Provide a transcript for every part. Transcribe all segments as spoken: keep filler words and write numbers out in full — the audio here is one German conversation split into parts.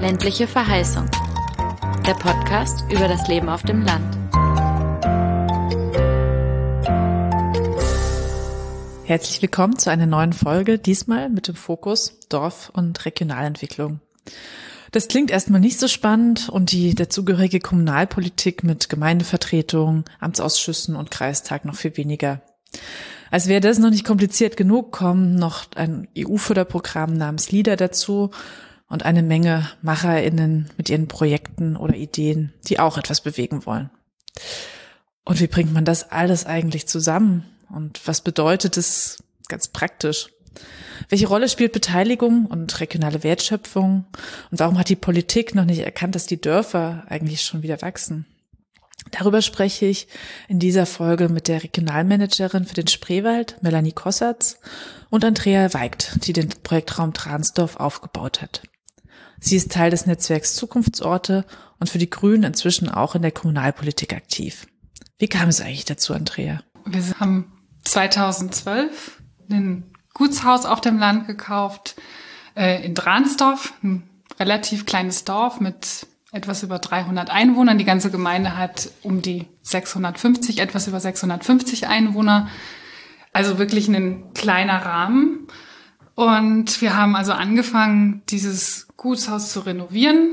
Ländliche Verheißung. Der Podcast über das Leben auf dem Land. Herzlich willkommen zu einer neuen Folge, diesmal mit dem Fokus Dorf- und Regionalentwicklung. Das klingt erstmal nicht so spannend und die dazugehörige Kommunalpolitik mit Gemeindevertretung, Amtsausschüssen und Kreistag noch viel weniger. Als wäre das noch nicht kompliziert genug, kommen noch ein E U-Förderprogramm namens LEADER dazu und eine Menge MacherInnen mit ihren Projekten oder Ideen, die auch etwas bewegen wollen. Und wie bringt man das alles eigentlich zusammen? Und was bedeutet es ganz praktisch? Welche Rolle spielt Beteiligung und regionale Wertschöpfung? Und warum hat die Politik noch nicht erkannt, dass die Dörfer eigentlich schon wieder wachsen? Darüber spreche ich in dieser Folge mit der Regionalmanagerin für den Spreewald, Melanie Kossatz, und Andrea Weigt, die den Projektraum Dransdorf aufgebaut hat. Sie ist Teil des Netzwerks Zukunftsorte und für die Grünen inzwischen auch in der Kommunalpolitik aktiv. Wie kam es eigentlich dazu, Andrea? Wir haben zweitausendzwölf ein Gutshaus auf dem Land gekauft, äh, in Dransdorf, ein relativ kleines Dorf mit etwas über dreihundert Einwohnern. Die ganze Gemeinde hat um die sechshundertfünfzig, etwas über sechshundertfünfzig Einwohner. Also wirklich ein kleiner Rahmen. Und wir haben also angefangen, dieses Gutshaus zu renovieren.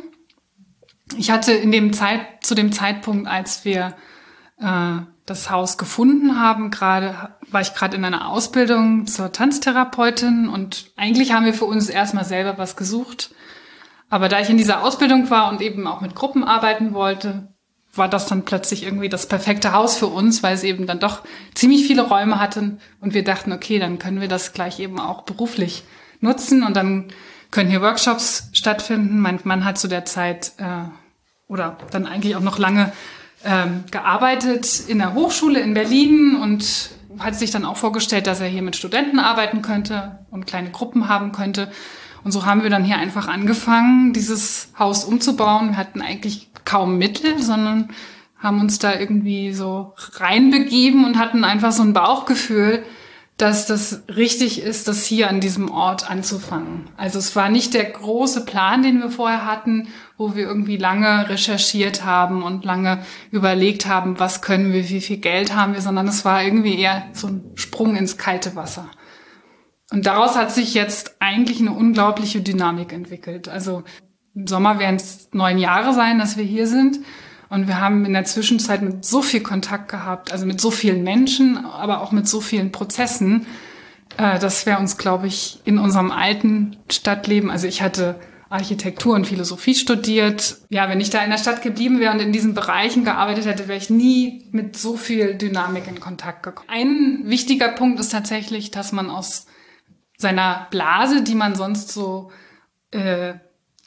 Ich hatte in dem Zeit, zu dem Zeitpunkt, als wir äh, das Haus gefunden haben, gerade war ich gerade in einer Ausbildung zur Tanztherapeutin und eigentlich haben wir für uns erstmal selber was gesucht. Aber da ich in dieser Ausbildung war und eben auch mit Gruppen arbeiten wollte, war das dann plötzlich irgendwie das perfekte Haus für uns, weil es eben dann doch ziemlich viele Räume hatten und wir dachten, okay, dann können wir das gleich eben auch beruflich nutzen und dann können hier Workshops stattfinden. Mein Mann hat zu der Zeit äh, oder dann eigentlich auch noch lange ähm, gearbeitet in der Hochschule in Berlin und hat sich dann auch vorgestellt, dass er hier mit Studenten arbeiten könnte und kleine Gruppen haben könnte. Und so haben wir dann hier einfach angefangen, dieses Haus umzubauen. Wir hatten eigentlich kaum Mittel, sondern haben uns da irgendwie so reinbegeben und hatten einfach so ein Bauchgefühl, dass das richtig ist, das hier an diesem Ort anzufangen. Also es war nicht der große Plan, den wir vorher hatten, wo wir irgendwie lange recherchiert haben und lange überlegt haben, was können wir, wie viel Geld haben wir, sondern es war irgendwie eher so ein Sprung ins kalte Wasser. Und daraus hat sich jetzt eigentlich eine unglaubliche Dynamik entwickelt. Also im Sommer werden es neun Jahre sein, dass wir hier sind. Und wir haben in der Zwischenzeit mit so viel Kontakt gehabt, also mit so vielen Menschen, aber auch mit so vielen Prozessen, äh, dass wir uns, glaube ich, in unserem alten Stadtleben, also ich hatte Architektur und Philosophie studiert. Ja, wenn ich da in der Stadt geblieben wäre und in diesen Bereichen gearbeitet hätte, wäre ich nie mit so viel Dynamik in Kontakt gekommen. Ein wichtiger Punkt ist tatsächlich, dass man aus seiner Blase, die man sonst so äh,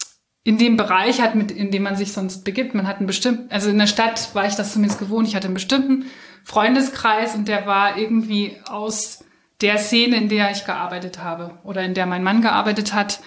in dem Bereich hat, mit in dem man sich sonst begibt. Man hat einen bestimmten, also in der Stadt war ich das zumindest gewohnt, ich hatte einen bestimmten Freundeskreis und der war irgendwie aus der Szene, in der ich gearbeitet habe oder in der mein Mann gearbeitet hat.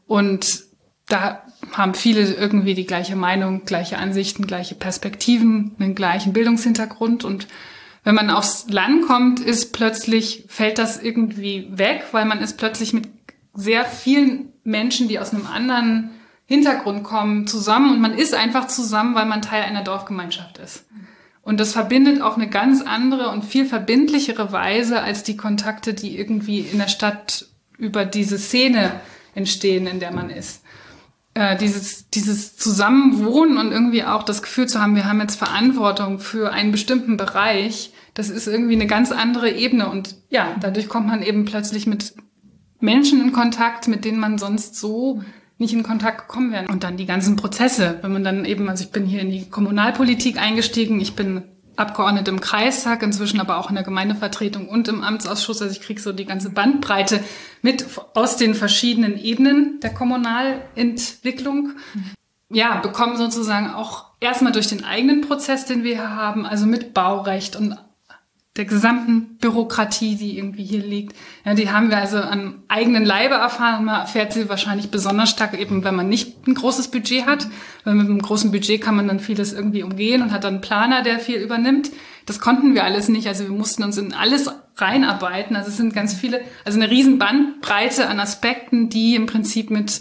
Und da haben viele irgendwie die gleiche Meinung, gleiche Ansichten, gleiche Perspektiven, einen gleichen Bildungshintergrund. Und wenn man aufs Land kommt, ist plötzlich, fällt das irgendwie weg, weil man ist plötzlich mit sehr vielen Menschen, die aus einem anderen Hintergrund kommen, zusammen und man ist einfach zusammen, weil man Teil einer Dorfgemeinschaft ist. Und das verbindet auf eine ganz andere und viel verbindlichere Weise als die Kontakte, die irgendwie in der Stadt über diese Szene entstehen, in der man ist. Äh, dieses, dieses Zusammenwohnen und irgendwie auch das Gefühl zu haben, wir haben jetzt Verantwortung für einen bestimmten Bereich, das ist irgendwie eine ganz andere Ebene und ja, dadurch kommt man eben plötzlich mit Menschen in Kontakt, mit denen man sonst so nicht in Kontakt gekommen wären. Und dann die ganzen Prozesse, wenn man dann eben, also ich bin hier in die Kommunalpolitik eingestiegen, ich bin Abgeordnete im Kreistag, inzwischen aber auch in der Gemeindevertretung und im Amtsausschuss, also ich kriege so die ganze Bandbreite mit aus den verschiedenen Ebenen der Kommunalentwicklung. Ja, bekommen sozusagen auch erstmal durch den eigenen Prozess, den wir hier haben, also mit Baurecht und der gesamten Bürokratie, die irgendwie hier liegt. Ja, die haben wir also am eigenen Leibe erfahren. Man erfährt sie wahrscheinlich besonders stark, eben wenn man nicht ein großes Budget hat. Weil mit einem großen Budget kann man dann vieles irgendwie umgehen und hat dann einen Planer, der viel übernimmt. Das konnten wir alles nicht. Also wir mussten uns in alles reinarbeiten. Also es sind ganz viele, also eine riesen Bandbreite an Aspekten, die im Prinzip mit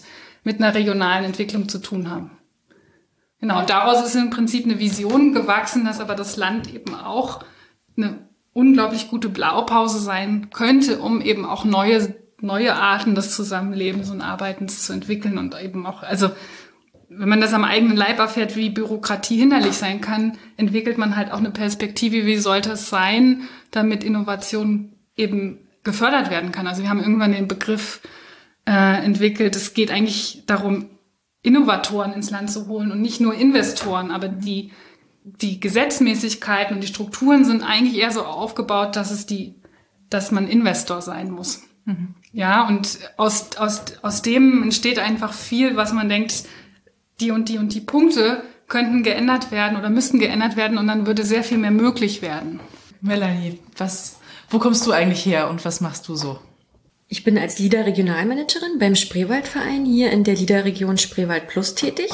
mit einer regionalen Entwicklung zu tun haben. Genau, und daraus ist im Prinzip eine Vision gewachsen, dass aber das Land eben auch eine unglaublich gute Blaupause sein könnte, um eben auch neue, neue Arten des Zusammenlebens und Arbeitens zu entwickeln und eben auch, also wenn man das am eigenen Leib erfährt, wie Bürokratie hinderlich sein kann, entwickelt man halt auch eine Perspektive, wie sollte es sein, damit Innovation eben gefördert werden kann. Also wir haben irgendwann den Begriff äh, entwickelt, es geht eigentlich darum, Innovatoren ins Land zu holen und nicht nur Investoren, aber die, die Gesetzmäßigkeiten und die Strukturen sind eigentlich eher so aufgebaut, dass es die, dass man Investor sein muss. Mhm. Ja, und aus, aus, aus dem entsteht einfach viel, was man denkt, die und die und die Punkte könnten geändert werden oder müssten geändert werden und dann würde sehr viel mehr möglich werden. Melanie, was, wo kommst du eigentlich her und was machst du so? Ich bin als LIDA Regionalmanagerin beim Spreewaldverein hier in der LIDA-Region Spreewald Plus tätig.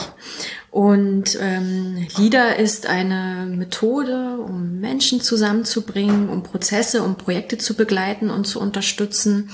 Und ähm, LIDA ist eine Methode, um Menschen zusammenzubringen, um Prozesse, um Projekte zu begleiten und zu unterstützen.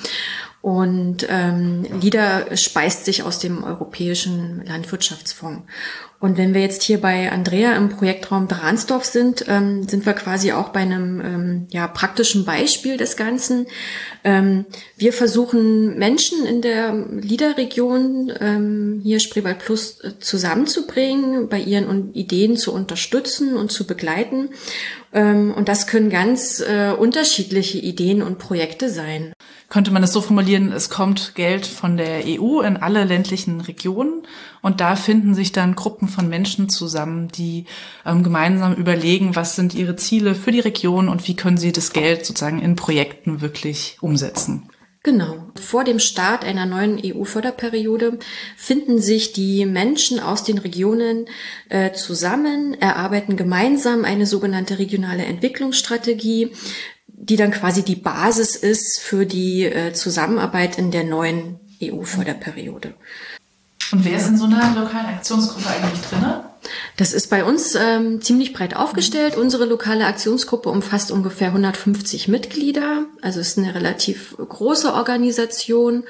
Und ähm, LIDA speist sich aus dem Europäischen Landwirtschaftsfonds. Und wenn wir jetzt hier bei Andrea im Projektraum Dransdorf sind, ähm, sind wir quasi auch bei einem ähm, ja, praktischen Beispiel des Ganzen. Ähm, wir versuchen Menschen in der LIDA-Region ähm, hier Spreewald Plus äh, zusammenzubringen, bei ihren Ideen zu unterstützen und zu begleiten. Ähm, und das können ganz äh, unterschiedliche Ideen und Projekte sein. Könnte man das so formulieren, es kommt Geld von der E U in alle ländlichen Regionen und da finden sich dann Gruppen von Menschen zusammen, die ähm, gemeinsam überlegen, was sind ihre Ziele für die Region und wie können sie das Geld sozusagen in Projekten wirklich umsetzen. Genau. Vor dem Start einer neuen E U-Förderperiode finden sich die Menschen aus den Regionen äh, zusammen, erarbeiten gemeinsam eine sogenannte regionale Entwicklungsstrategie, die dann quasi die Basis ist für die äh, Zusammenarbeit in der neuen E U-Förderperiode. Und wer ist in so einer lokalen Aktionsgruppe eigentlich drin? Das ist bei uns ähm, ziemlich breit aufgestellt. Mhm. Unsere lokale Aktionsgruppe umfasst ungefähr hundertfünfzig Mitglieder. Also es ist eine relativ große Organisation.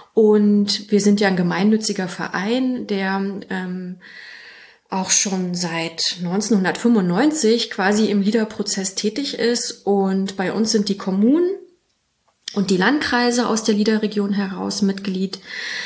Und wir sind ja ein gemeinnütziger Verein, der ähm, auch schon seit neunzehnhundertfünfundneunzig quasi im LIDA-Prozess tätig ist. Und bei uns sind die Kommunen und die Landkreise aus der LIDA-Region heraus Mitglied,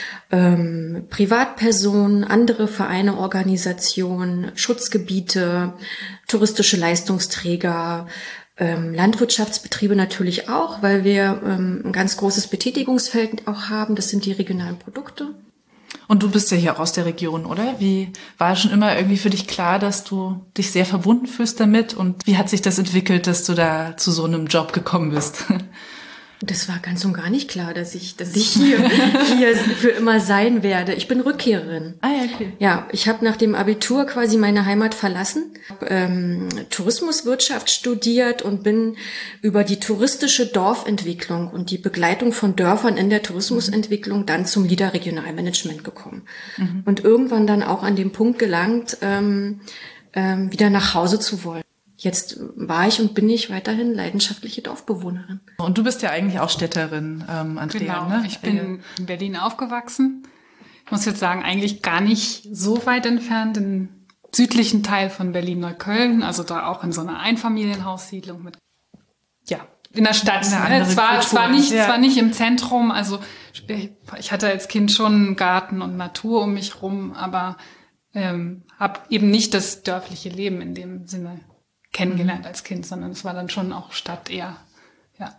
ähm, Privatpersonen, andere Vereine, Organisationen, Schutzgebiete, touristische Leistungsträger, ähm, Landwirtschaftsbetriebe natürlich auch, weil wir ähm, ein ganz großes Betätigungsfeld auch haben. Das sind die regionalen Produkte. Und du bist ja hier auch aus der Region, oder? Wie war schon immer irgendwie für dich klar, dass du dich sehr verbunden fühlst damit? Und wie hat sich das entwickelt, dass du da zu so einem Job gekommen bist? Das war ganz und gar nicht klar, dass ich, dass ich hier, hier für immer sein werde. Ich bin Rückkehrerin. Ah ja, okay. Ja, ich habe nach dem Abitur quasi meine Heimat verlassen, ähm, Tourismuswirtschaft studiert und bin über die touristische Dorfentwicklung und die Begleitung von Dörfern in der Tourismusentwicklung dann zum LIDA Regionalmanagement gekommen. Mhm. Und irgendwann dann auch an den Punkt gelangt, ähm, ähm, wieder nach Hause zu wollen. Jetzt war ich und bin ich weiterhin leidenschaftliche Dorfbewohnerin. Und du bist ja eigentlich auch Städterin, ähm, Andrea, genau, ne? Ich bin in Berlin aufgewachsen. Ich muss jetzt sagen, eigentlich gar nicht so weit entfernt, im südlichen Teil von Berlin-Neukölln, also da auch in so einer Einfamilienhaussiedlung mit, ja, in der Stadt. Eine es war, es war nicht, ja. es war nicht im Zentrum, also ich hatte als Kind schon einen Garten und Natur um mich rum, aber ähm, habe eben nicht das dörfliche Leben in dem Sinne kennengelernt als Kind, sondern es war dann schon auch Stadt eher, ja.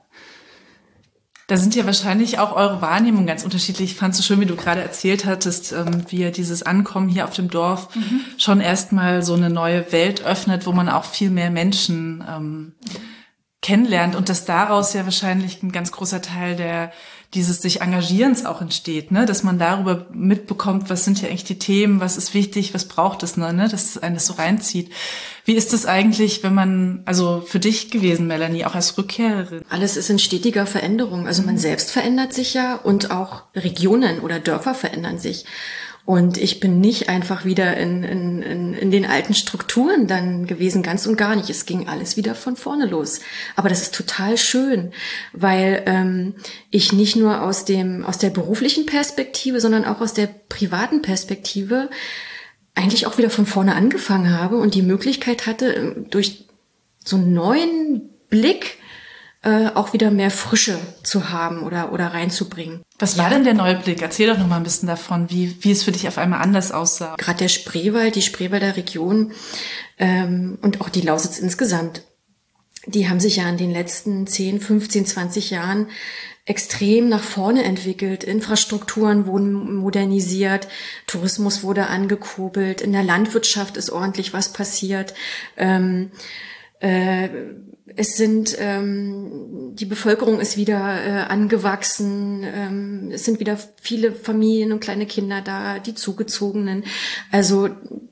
Da sind ja wahrscheinlich auch eure Wahrnehmungen ganz unterschiedlich. Ich fand es so schön, wie du gerade erzählt hattest, ähm, wie dieses Ankommen hier auf dem Dorf mhm. schon erstmal so eine neue Welt öffnet, wo man auch viel mehr Menschen ähm, kennenlernt und dass daraus ja wahrscheinlich ein ganz großer Teil der dieses sich Engagierens auch entsteht, ne, dass man darüber mitbekommt, was sind ja eigentlich die Themen, was ist wichtig, was braucht es, ne, dass einen das so reinzieht. Wie ist das eigentlich, wenn man, also für dich gewesen, Melanie, auch als Rückkehrerin? Alles ist in stetiger Veränderung. Also man selbst verändert sich ja und auch Regionen oder Dörfer verändern sich. Und ich bin nicht einfach wieder in, in, in, in den alten Strukturen dann gewesen, ganz und gar nicht. Es ging alles wieder von vorne los. Aber das ist total schön, weil ähm, ich nicht nur aus dem aus der beruflichen Perspektive, sondern auch aus der privaten Perspektive eigentlich auch wieder von vorne angefangen habe und die Möglichkeit hatte, durch so einen neuen Blick äh, auch wieder mehr Frische zu haben oder oder reinzubringen. Was war denn der neue Blick? Erzähl doch noch mal ein bisschen davon, wie wie es für dich auf einmal anders aussah. Gerade der Spreewald, die Spreewalder Region ähm, und auch die Lausitz insgesamt, die haben sich ja in den letzten zehn, fünfzehn, zwanzig Jahren extrem nach vorne entwickelt. Infrastrukturen wurden modernisiert, Tourismus wurde angekurbelt, in der Landwirtschaft ist ordentlich was passiert. Ähm, äh, es sind ähm, die Bevölkerung ist wieder äh, angewachsen. Ähm, es sind wieder viele Familien und kleine Kinder da, die Zugezogenen. Also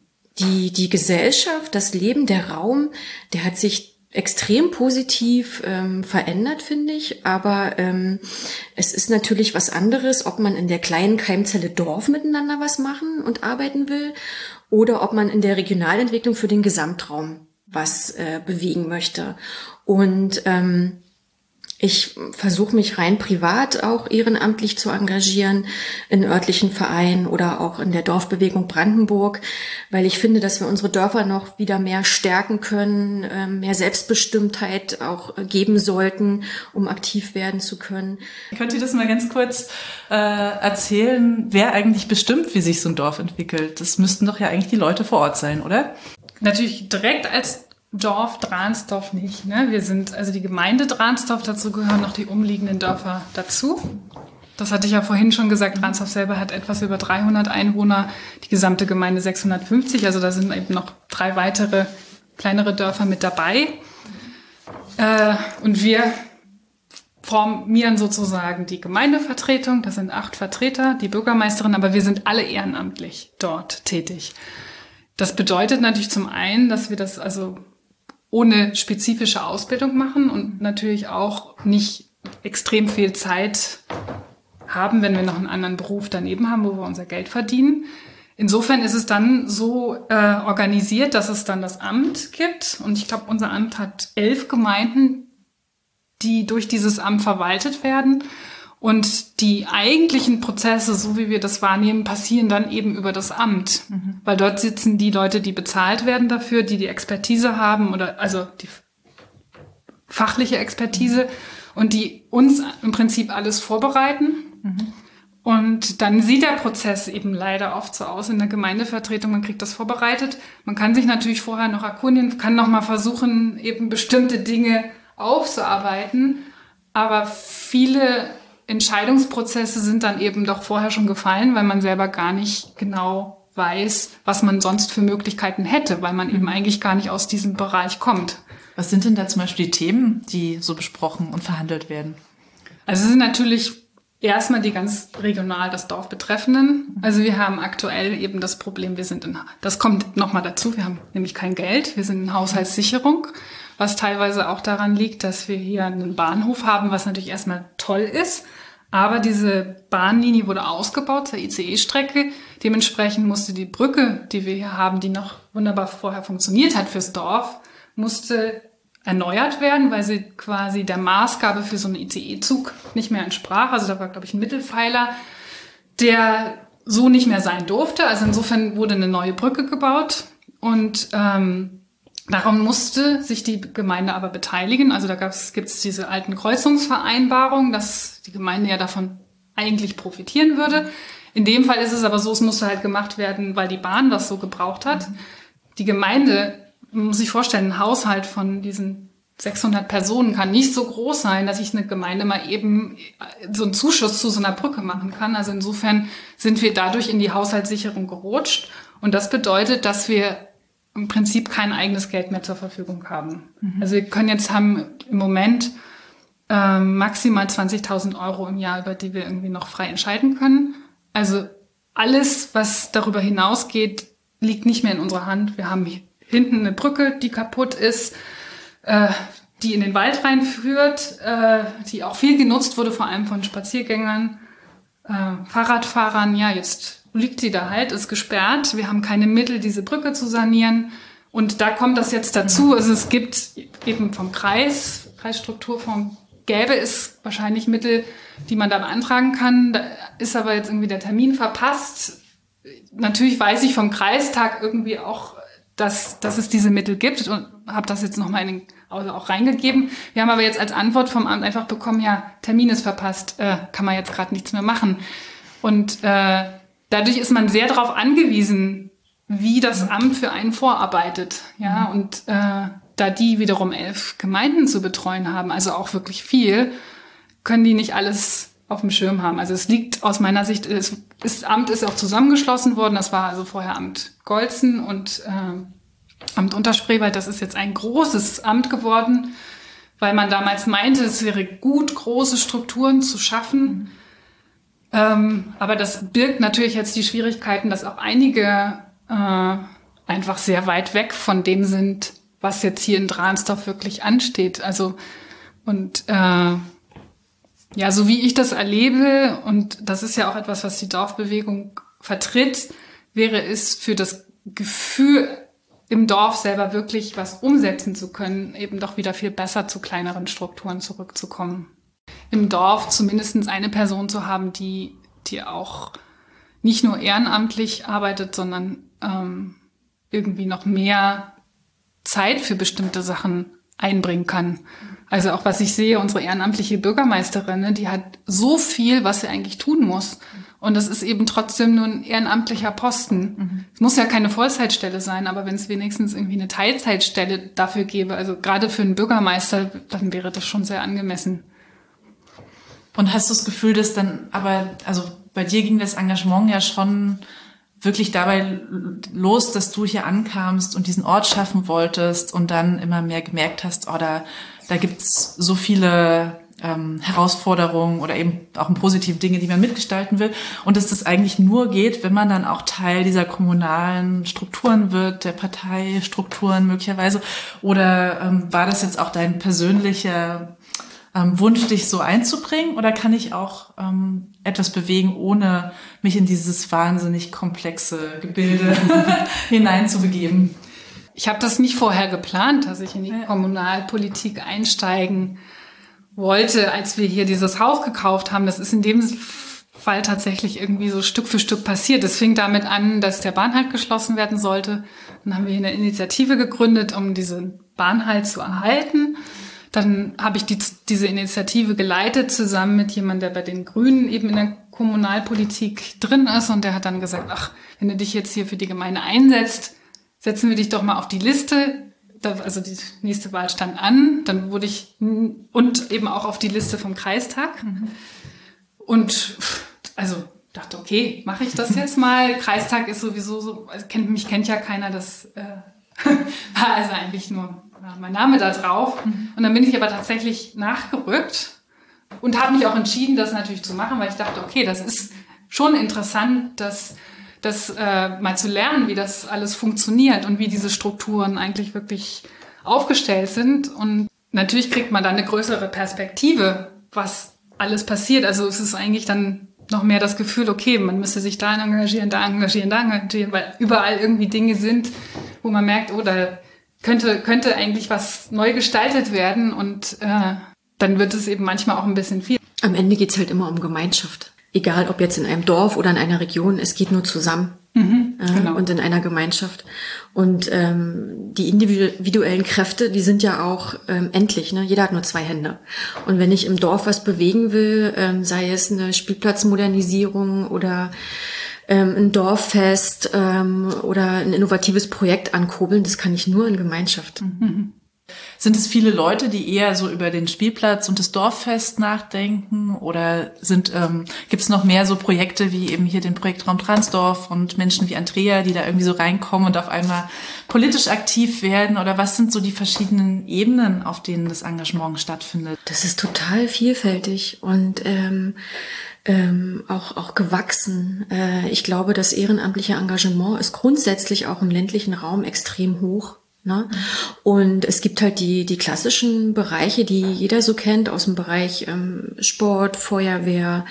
die die Gesellschaft, das Leben, der Raum, der hat sich extrem positiv ähm, verändert, finde ich. Aber ähm, es ist natürlich was anderes, ob man in der kleinen Keimzelle Dorf miteinander was machen und arbeiten will oder ob man in der Regionalentwicklung für den Gesamtraum was äh, bewegen möchte. Und ähm, ich versuche mich rein privat auch ehrenamtlich zu engagieren in örtlichen Vereinen oder auch in der Dorfbewegung Brandenburg, weil ich finde, dass wir unsere Dörfer noch wieder mehr stärken können, äh, mehr Selbstbestimmtheit auch geben sollten, um aktiv werden zu können. Könnt ihr das mal ganz kurz äh, erzählen, wer eigentlich bestimmt, wie sich so ein Dorf entwickelt? Das müssten doch ja eigentlich die Leute vor Ort sein, oder? Natürlich direkt als Dorf Dransdorf nicht. Ne? Wir sind, also die Gemeinde Dransdorf, dazu gehören noch die umliegenden Dörfer dazu. Das hatte ich ja vorhin schon gesagt, Dransdorf selber hat etwas über dreihundert Einwohner, die gesamte Gemeinde sechshundertfünfzig, also da sind eben noch drei weitere kleinere Dörfer mit dabei. Äh, und wir formieren sozusagen die Gemeindevertretung, das sind acht Vertreter, die Bürgermeisterin, aber wir sind alle ehrenamtlich dort tätig. Das bedeutet natürlich zum einen, dass wir das also ohne spezifische Ausbildung machen und natürlich auch nicht extrem viel Zeit haben, wenn wir noch einen anderen Beruf daneben haben, wo wir unser Geld verdienen. Insofern ist es dann so äh, organisiert, dass es dann das Amt gibt. Und ich glaube, unser Amt hat elf Gemeinden, die durch dieses Amt verwaltet werden. Und die eigentlichen Prozesse, so wie wir das wahrnehmen, passieren dann eben über das Amt. Mhm. Weil dort sitzen die Leute, die bezahlt werden dafür, die die Expertise haben oder also die fachliche Expertise mhm. und die uns im Prinzip alles vorbereiten. Mhm. Und dann sieht der Prozess eben leider oft so aus in der Gemeindevertretung. Man kriegt das vorbereitet. Man kann sich natürlich vorher noch erkundigen, kann noch mal versuchen, eben bestimmte Dinge aufzuarbeiten. Aber viele Entscheidungsprozesse sind dann eben doch vorher schon gefallen, weil man selber gar nicht genau weiß, was man sonst für Möglichkeiten hätte, weil man mhm. eben eigentlich gar nicht aus diesem Bereich kommt. Was sind denn da zum Beispiel die Themen, die so besprochen und verhandelt werden? Also es sind natürlich erstmal die ganz regional das Dorf betreffenden. Also wir haben aktuell eben das Problem, wir sind in, das kommt nochmal dazu, wir haben nämlich kein Geld, wir sind in Haushaltssicherung, was teilweise auch daran liegt, dass wir hier einen Bahnhof haben, was natürlich erstmal toll ist. Aber diese Bahnlinie wurde ausgebaut zur I C E-Strecke. Dementsprechend musste die Brücke, die wir hier haben, die noch wunderbar vorher funktioniert hat fürs Dorf, musste erneuert werden, weil sie quasi der Maßgabe für so einen I C E-Zug nicht mehr entsprach. Also da war, glaube ich, ein Mittelpfeiler, der so nicht mehr sein durfte. Also insofern wurde eine neue Brücke gebaut und ähm, darum musste sich die Gemeinde aber beteiligen. Also da gibt es diese alten Kreuzungsvereinbarungen, dass die Gemeinde ja davon eigentlich profitieren würde. In dem Fall ist es aber so, es musste halt gemacht werden, weil die Bahn das so gebraucht hat. Mhm. Die Gemeinde, man muss sich vorstellen, ein Haushalt von diesen sechshundert Personen kann nicht so groß sein, dass ich eine Gemeinde mal eben so einen Zuschuss zu so einer Brücke machen kann. Also insofern sind wir dadurch in die Haushaltssicherung gerutscht. Und das bedeutet, dass wir im Prinzip kein eigenes Geld mehr zur Verfügung haben. Mhm. Also wir können jetzt haben im Moment äh, maximal zwanzigtausend Euro im Jahr, über die wir irgendwie noch frei entscheiden können. Also alles, was darüber hinausgeht, liegt nicht mehr in unserer Hand. Wir haben hinten eine Brücke, die kaputt ist, äh, die in den Wald reinführt, äh, die auch viel genutzt wurde, vor allem von Spaziergängern, äh, Fahrradfahrern. Ja, jetzt liegt sie da halt, ist gesperrt. Wir haben keine Mittel, diese Brücke zu sanieren. Und da kommt das jetzt dazu. Also es gibt eben vom Kreis, Kreisstrukturfonds, gäbe es wahrscheinlich Mittel, die man da beantragen kann. Da ist aber jetzt irgendwie der Termin verpasst. Natürlich weiß ich vom Kreistag irgendwie auch, dass, dass es diese Mittel gibt und habe das jetzt nochmal in den also auch reingegeben. Wir haben aber jetzt als Antwort vom Amt einfach bekommen, ja, Termin ist verpasst, äh, kann man jetzt gerade nichts mehr machen. Und äh, dadurch ist man sehr darauf angewiesen, wie das Amt für einen vorarbeitet. Ja, und äh, da die wiederum elf Gemeinden zu betreuen haben, also auch wirklich viel, können die nicht alles auf dem Schirm haben. Also es liegt aus meiner Sicht, das Amt ist auch zusammengeschlossen worden. Das war also vorher Amt Golzen und äh, Amt Unterspreewald. Das ist jetzt ein großes Amt geworden, weil man damals meinte, es wäre gut, große Strukturen zu schaffen. Mhm. Ähm, aber das birgt natürlich jetzt die Schwierigkeiten, dass auch einige äh, einfach sehr weit weg von dem sind, was jetzt hier in Dransdorf wirklich ansteht. Also und äh, ja, so wie ich das erlebe, und das ist ja auch etwas, was die Dorfbewegung vertritt, wäre es für das Gefühl, im Dorf selber wirklich was umsetzen zu können, eben doch wieder viel besser zu kleineren Strukturen zurückzukommen. Im Dorf zumindest eine Person zu haben, die, die auch nicht nur ehrenamtlich arbeitet, sondern ähm, irgendwie noch mehr Zeit für bestimmte Sachen einbringen kann. Also auch was ich sehe, unsere ehrenamtliche Bürgermeisterin, ne, die hat so viel, was sie eigentlich tun muss. Und das ist eben trotzdem nur ein ehrenamtlicher Posten. Mhm. Es muss ja keine Vollzeitstelle sein, aber wenn es wenigstens irgendwie eine Teilzeitstelle dafür gäbe, also gerade für einen Bürgermeister, dann wäre das schon sehr angemessen. Und hast du das Gefühl, dass dann, aber, also bei dir ging das Engagement ja schon wirklich dabei los, dass du hier ankamst und diesen Ort schaffen wolltest und dann immer mehr gemerkt hast, oh, da, da gibt's so viele ähm, Herausforderungen oder eben auch positive Dinge, die man mitgestalten will, und dass das eigentlich nur geht, wenn man dann auch Teil dieser kommunalen Strukturen wird, der Parteistrukturen möglicherweise. Oder ähm, war das jetzt auch dein persönlicher ähm, Wunsch, dich so einzubringen, oder kann ich auch ähm, etwas bewegen, ohne mich in dieses wahnsinnig komplexe Gebilde hineinzubegeben? Ich habe das nicht vorher geplant, dass ich in die Kommunalpolitik einsteigen wollte, als wir hier dieses Haus gekauft haben. Das ist in dem Fall tatsächlich irgendwie so Stück für Stück passiert. Es fing damit an, dass der Bahnhalt geschlossen werden sollte. Dann haben wir hier eine Initiative gegründet, um diesen Bahnhalt zu erhalten. Dann habe ich die, diese Initiative geleitet, zusammen mit jemandem, der bei den Grünen eben in der Kommunalpolitik drin ist. Und der hat dann gesagt, ach, wenn du dich jetzt hier für die Gemeinde einsetzt, setzen wir dich doch mal auf die Liste. Also die nächste Wahl stand an. Dann wurde ich, und eben auch auf die Liste vom Kreistag. Mhm. Und also dachte, okay, mache ich das jetzt mal. Kreistag ist sowieso so, also kennt, mich kennt ja keiner, das äh, war also eigentlich nur mein Name da drauf. Mhm. Und dann bin ich aber tatsächlich nachgerückt und habe mich auch entschieden, das natürlich zu machen, weil ich dachte, okay, das ist schon interessant, das, das äh, mal zu lernen, wie das alles funktioniert und wie diese Strukturen eigentlich wirklich aufgestellt sind. Und natürlich kriegt man dann eine größere Perspektive, was alles passiert. Also es ist eigentlich dann noch mehr das Gefühl, okay, man müsste sich da engagieren, da engagieren, da engagieren, weil überall irgendwie Dinge sind, wo man merkt, oh, da könnte könnte eigentlich was neu gestaltet werden, und äh, dann wird es eben manchmal auch ein bisschen viel. Am Ende geht's halt immer um Gemeinschaft. Egal, ob jetzt in einem Dorf oder in einer Region, es geht nur zusammen. Mhm, äh, genau. Und in einer Gemeinschaft. Und ähm, die individuellen Kräfte, die sind ja auch ähm, endlich, ne? Jeder hat nur zwei Hände. Und wenn ich im Dorf was bewegen will, ähm, sei es eine Spielplatzmodernisierung oder ein Dorffest ähm, oder ein innovatives Projekt ankurbeln, das kann ich nur in Gemeinschaft. Mhm. Sind es viele Leute, die eher so über den Spielplatz und das Dorffest nachdenken, oder sind ähm, gibt es noch mehr so Projekte wie eben hier den Projektraum Dransdorf und Menschen wie Andrea, die da irgendwie so reinkommen und auf einmal politisch aktiv werden, oder was sind so die verschiedenen Ebenen, auf denen das Engagement stattfindet? Das ist total vielfältig und ähm, Ähm, auch auch gewachsen. Äh, ich glaube, das ehrenamtliche Engagement ist grundsätzlich auch im ländlichen Raum extrem hoch. Ne? Mhm. Und es gibt halt die die klassischen Bereiche, die jeder so kennt, aus dem Bereich ähm, Sport, Feuerwehr,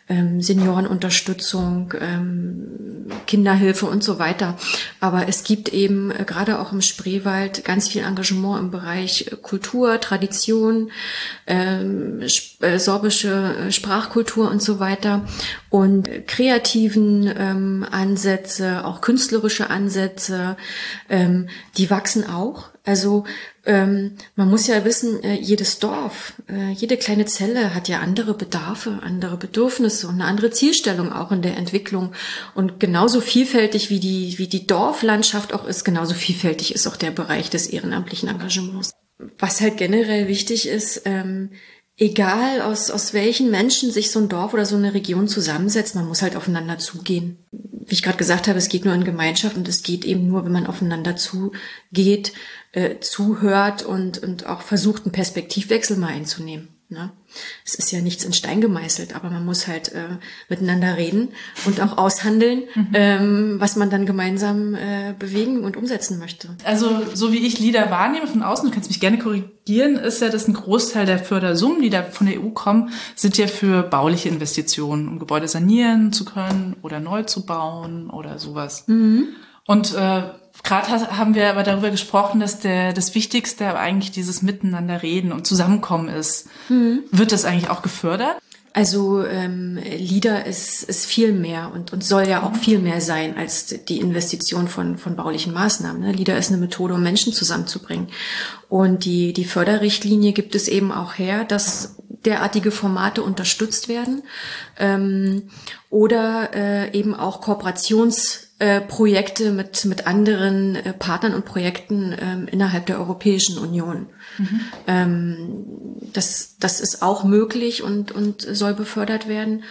ähm, Seniorenunterstützung, ähm, Kinderhilfe und so weiter. Aber es gibt eben äh, gerade auch im Spreewald ganz viel Engagement im Bereich äh, Kultur, Tradition, ähm, äh, sorbische Sprachkultur und so weiter und äh, kreativen ähm, Ansätze, auch künstlerische Ansätze, ähm, die wachsen auch. Also ähm, man muss ja wissen, äh, jedes Dorf, äh, jede kleine Zelle hat ja andere Bedarfe, andere Bedürfnisse und eine andere Zielstellung auch in der Entwicklung. Und genauso vielfältig wie die wie die Dorflandschaft auch ist, genauso vielfältig ist auch der Bereich des ehrenamtlichen Engagements. Was halt generell wichtig ist, ähm, egal aus aus welchen Menschen sich so ein Dorf oder so eine Region zusammensetzt, man muss halt aufeinander zugehen. Wie ich gerade gesagt habe, es geht nur in Gemeinschaft und es geht eben nur, wenn man aufeinander zugeht, äh, zuhört und und auch versucht, einen Perspektivwechsel mal einzunehmen. Ne? Es ist ja nichts in Stein gemeißelt, aber man muss halt äh, miteinander reden und auch aushandeln, mhm. ähm, was man dann gemeinsam äh, bewegen und umsetzen möchte. Also so wie ich LEADER wahrnehme von außen, du kannst mich gerne korrigieren, ist ja, dass ein Großteil der Fördersummen, die da von der E U kommen, sind ja für bauliche Investitionen, um Gebäude sanieren zu können oder neu zu bauen oder sowas. Mhm. Und äh, gerade haben wir aber darüber gesprochen, dass der das Wichtigste eigentlich dieses Miteinander reden und Zusammenkommen ist. Mhm. Wird das eigentlich auch gefördert? Also ähm, LEADER ist, ist viel mehr und, und soll ja auch viel mehr sein als die Investition von, von baulichen Maßnahmen. Ne? LEADER ist eine Methode, um Menschen zusammenzubringen. Und die, die Förderrichtlinie gibt es eben auch her, dass derartige Formate unterstützt werden ähm, oder äh, eben auch Kooperations Äh, Projekte mit mit anderen äh, Partnern und Projekten ähm, innerhalb der Europäischen Union. Mhm. Ähm, das das ist auch möglich und und soll befördert werden.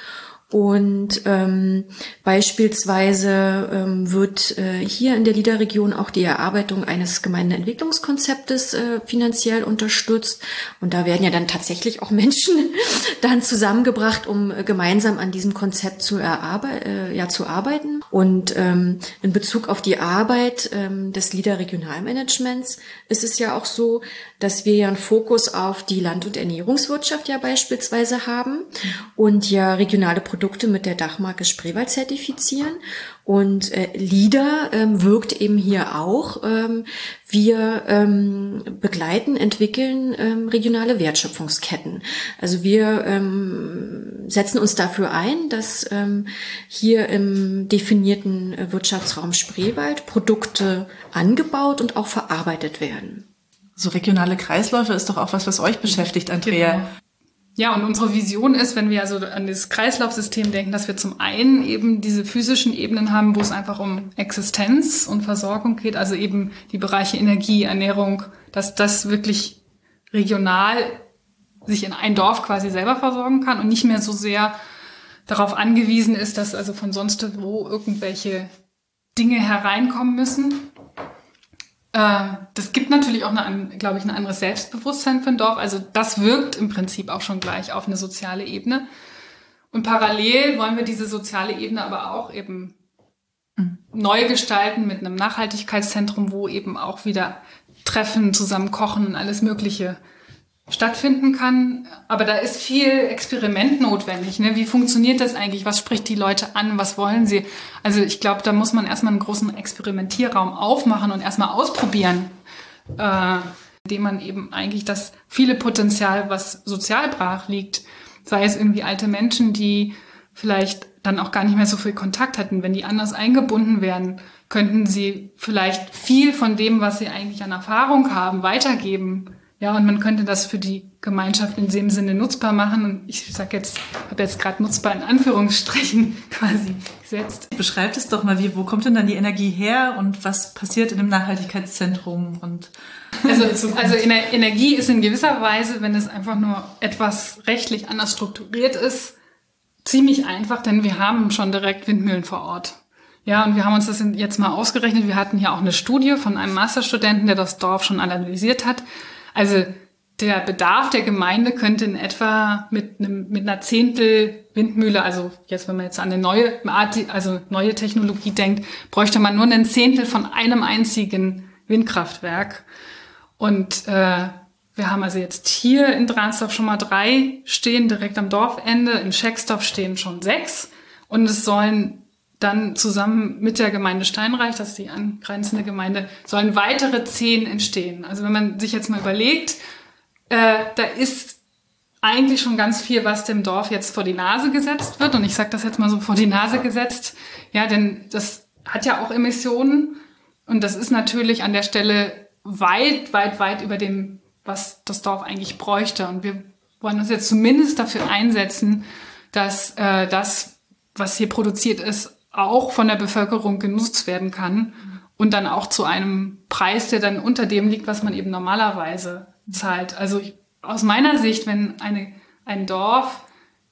Und ähm, beispielsweise ähm, wird äh, hier in der LEADER-Region auch die Erarbeitung eines Gemeindeentwicklungskonzeptes äh, finanziell unterstützt. Und da werden ja dann tatsächlich auch Menschen dann zusammengebracht, um äh, gemeinsam an diesem Konzept zu, erarbe- äh, ja, zu arbeiten. Und ähm, in Bezug auf die Arbeit ähm, des LEADER-Regionalmanagements ist es ja auch so, dass wir ja einen Fokus auf die Land- und Ernährungswirtschaft ja beispielsweise haben und ja regionale Produkte mit der Dachmarke Spreewald zertifizieren. Und äh, LEADER ähm, wirkt eben hier auch. Ähm, wir ähm, begleiten, entwickeln ähm, regionale Wertschöpfungsketten. Also wir ähm, setzen uns dafür ein, dass ähm, hier im definierten Wirtschaftsraum Spreewald Produkte angebaut und auch verarbeitet werden. So regionale Kreisläufe ist doch auch was, was euch beschäftigt, Andrea. Genau. Ja, und unsere Vision ist, wenn wir also an das Kreislaufsystem denken, dass wir zum einen eben diese physischen Ebenen haben, wo es einfach um Existenz und Versorgung geht, also eben die Bereiche Energie, Ernährung, dass das wirklich regional sich in ein Dorf quasi selber versorgen kann und nicht mehr so sehr darauf angewiesen ist, dass also von sonst wo irgendwelche Dinge hereinkommen müssen. Das gibt natürlich auch, eine, glaube ich, ein anderes Selbstbewusstsein für ein Dorf. Also das wirkt im Prinzip auch schon gleich auf eine soziale Ebene. Und parallel wollen wir diese soziale Ebene aber auch eben mhm. neu gestalten mit einem Nachhaltigkeitszentrum, wo eben auch wieder Treffen, zusammen kochen und alles Mögliche stattfinden kann. Aber da ist viel Experiment notwendig. Ne? Wie funktioniert das eigentlich? Was spricht die Leute an? Was wollen sie? Also ich glaube, da muss man erstmal einen großen Experimentierraum aufmachen und erstmal ausprobieren, äh, indem man eben eigentlich das viele Potenzial, was sozial brach liegt, sei es irgendwie alte Menschen, die vielleicht dann auch gar nicht mehr so viel Kontakt hatten, wenn die anders eingebunden werden, könnten sie vielleicht viel von dem, was sie eigentlich an Erfahrung haben, weitergeben. Ja, und man könnte das für die Gemeinschaft in dem Sinne nutzbar machen. Und ich sag jetzt, habe jetzt gerade nutzbar in Anführungsstrichen quasi gesetzt. Beschreibt es doch mal, wie, wo kommt denn dann die Energie her und was passiert in dem Nachhaltigkeitszentrum? Und also, also Energie ist in gewisser Weise, wenn es einfach nur etwas rechtlich anders strukturiert ist, ziemlich einfach, denn wir haben schon direkt Windmühlen vor Ort. Ja, und wir haben uns das jetzt mal ausgerechnet. Wir hatten ja auch eine Studie von einem Masterstudenten, der das Dorf schon analysiert hat. Also der Bedarf der Gemeinde könnte in etwa mit einem mit einer Zehntel Windmühle, also jetzt wenn man jetzt an eine neue Art, also neue Technologie denkt, bräuchte man nur ein Zehntel von einem einzigen Windkraftwerk. Und äh, wir haben also jetzt hier in Dransdorf schon mal drei stehen, direkt am Dorfende. In Schecksdorf stehen schon sechs. Und es sollen dann zusammen mit der Gemeinde Steinreich, das ist die angrenzende Gemeinde, sollen weitere zehn entstehen. Also wenn man sich jetzt mal überlegt, äh, da ist eigentlich schon ganz viel, was dem Dorf jetzt vor die Nase gesetzt wird. Und ich sage das jetzt mal so vor die Nase gesetzt. Ja, denn das hat ja auch Emissionen. Und das ist natürlich an der Stelle weit, weit, weit über dem, was das Dorf eigentlich bräuchte. Und wir wollen uns jetzt zumindest dafür einsetzen, dass äh, das, was hier produziert ist, auch von der Bevölkerung genutzt werden kann und dann auch zu einem Preis, der dann unter dem liegt, was man eben normalerweise zahlt. Also ich, aus meiner Sicht, wenn eine, ein Dorf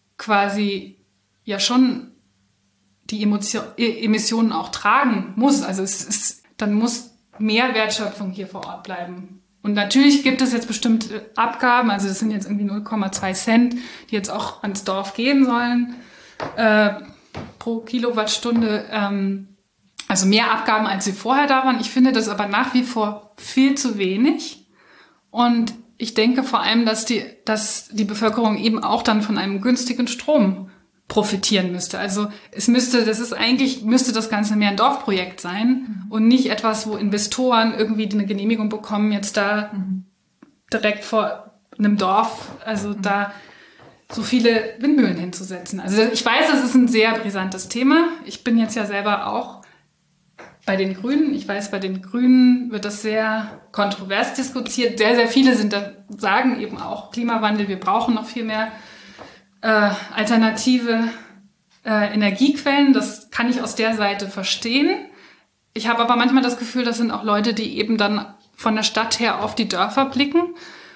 quasi ja schon die Emotion, Emissionen auch tragen muss, also es ist, dann muss mehr Wertschöpfung hier vor Ort bleiben. Und natürlich gibt es jetzt bestimmte Abgaben, also das sind jetzt irgendwie null Komma zwei Cent, die jetzt auch ans Dorf gehen sollen, äh, pro Kilowattstunde, ähm, also mehr Abgaben, als sie vorher da waren. Ich finde das aber nach wie vor viel zu wenig. Und ich denke vor allem, dass die, dass die Bevölkerung eben auch dann von einem günstigen Strom profitieren müsste. Also es müsste, das ist eigentlich, müsste das Ganze mehr ein Dorfprojekt sein mhm. und nicht etwas, wo Investoren irgendwie eine Genehmigung bekommen, jetzt da mhm. direkt vor einem Dorf, also mhm. da so viele Windmühlen hinzusetzen. Also ich weiß, das ist ein sehr brisantes Thema. Ich bin jetzt ja selber auch bei den Grünen. Ich weiß, bei den Grünen wird das sehr kontrovers diskutiert. Sehr, sehr viele sind da, sagen eben auch Klimawandel, wir brauchen noch viel mehr Äh, alternative äh, Energiequellen. Das kann ich aus der Seite verstehen. Ich habe aber manchmal das Gefühl, das sind auch Leute, die eben dann von der Stadt her auf die Dörfer blicken.